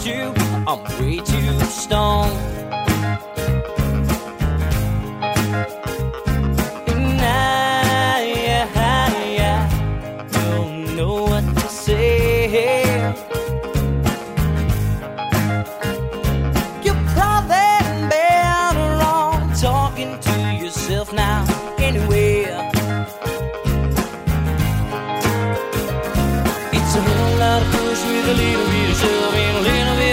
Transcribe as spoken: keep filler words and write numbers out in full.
you, I'm way too stoned. And I, I, I don't know what to say. You're probably better off talking to yourself now anyway. It's a whole lot of push with a little bit of shove and a little bit